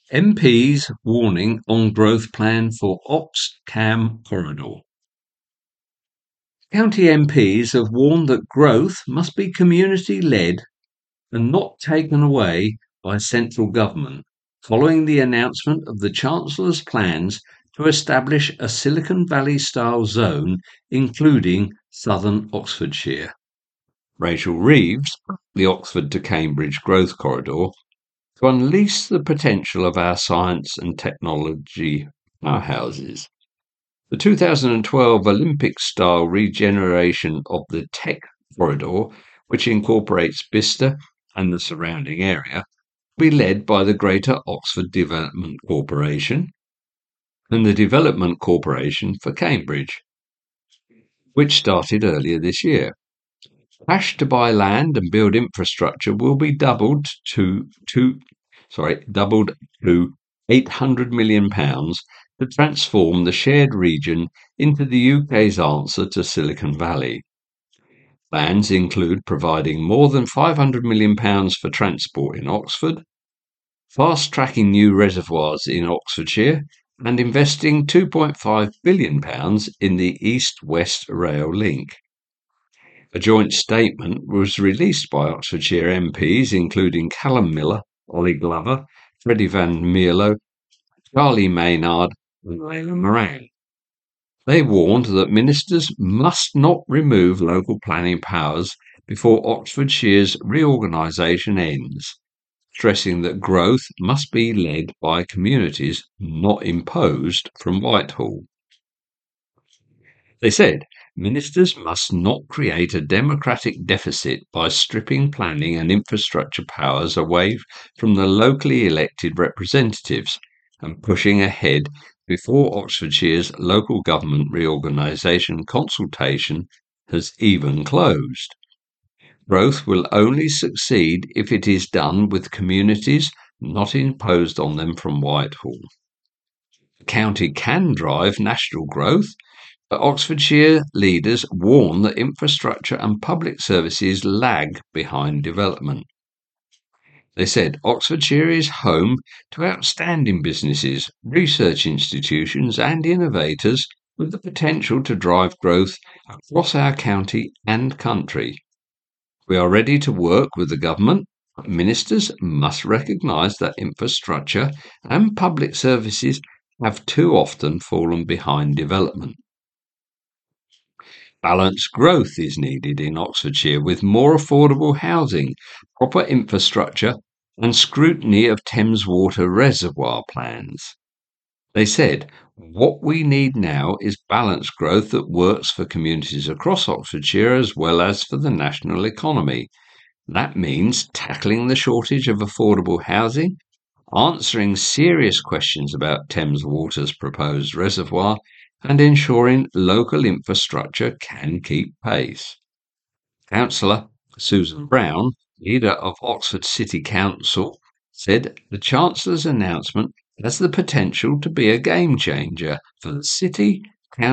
MPs warning on growth plan for Ox-Cam corridor. County MPs have warned that growth must be community-led and not taken away by central government, following the announcement of the Chancellor's plans to establish a Silicon Valley-style zone, including southern Oxfordshire. Rachel Reeves, the Oxford to Cambridge Growth Corridor, to unleash the potential of our science and technology powerhouses. The 2012 Olympic-style regeneration of the Tech Corridor, which incorporates Bicester and the surrounding area, will be led by the Greater Oxford Development Corporation and the Development Corporation for Cambridge, which started earlier this year. Cash to buy land and build infrastructure will be doubled to £800 million to transform the shared region into the UK's answer to Silicon Valley. Plans include providing more than £500 million for transport in Oxford, fast-tracking new reservoirs in Oxfordshire, and investing £2.5 billion in the East-West Rail Link. A joint statement was released by Oxfordshire MPs, including Callum Miller, Ollie Glover, Freddie Van Mierlo, Charlie Maynard, and Layla Moran. They warned that ministers must not remove local planning powers before Oxfordshire's reorganisation ends, stressing that growth must be led by communities, not imposed from Whitehall. They said ministers must not create a democratic deficit by stripping planning and infrastructure powers away from the locally elected representatives and pushing ahead before Oxfordshire's local government reorganisation consultation has even closed. Growth will only succeed if it is done with communities, not imposed on them from Whitehall. The county can drive national growth, but Oxfordshire leaders warn that infrastructure and public services lag behind development. They said Oxfordshire is home to outstanding businesses, research institutions and innovators with the potential to drive growth across our county and country. We are ready to work with the government, but ministers must recognise that infrastructure and public services have too often fallen behind development. Balanced growth is needed in Oxfordshire with more affordable housing, proper infrastructure and scrutiny of Thames Water reservoir plans. They said, what we need now is balanced growth that works for communities across Oxfordshire as well as for the national economy. That means tackling the shortage of affordable housing, answering serious questions about Thames Water's proposed reservoir, and ensuring local infrastructure can keep pace. Councillor Susan Brown, leader of Oxford City Council, said the Chancellor's announcement has the potential to be a game changer for the city,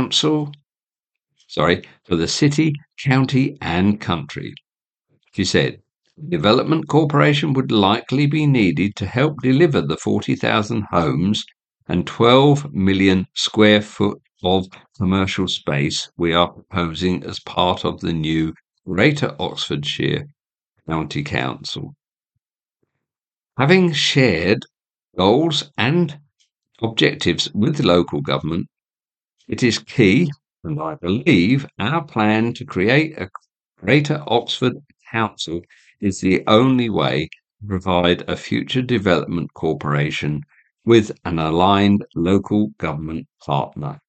county and country. She said, the Development Corporation would likely be needed to help deliver the 40,000 homes and 12 million square foot of commercial space we are proposing as part of the new Greater Oxfordshire County Council. Having shared goals and objectives with local government, it is key, and I believe our plan to create a Greater Oxford Council is the only way to provide a future development corporation with an aligned local government partner.